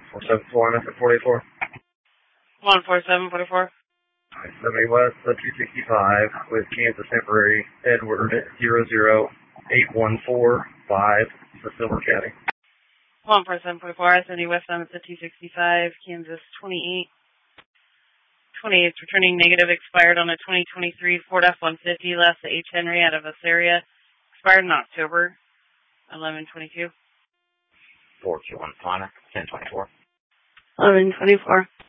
474, I'm at 484. 14744. 70 West, 265 with Kansas Temporary, Edward 00814-5, Silver County. 14744, 70 West, I'm at 265, Kansas 28. 28, returning negative, expired on a 2023 Ford F-150, last to H. Henry out of Assyria, expired in October 11/22. 421 Plana, 1024. 11/24.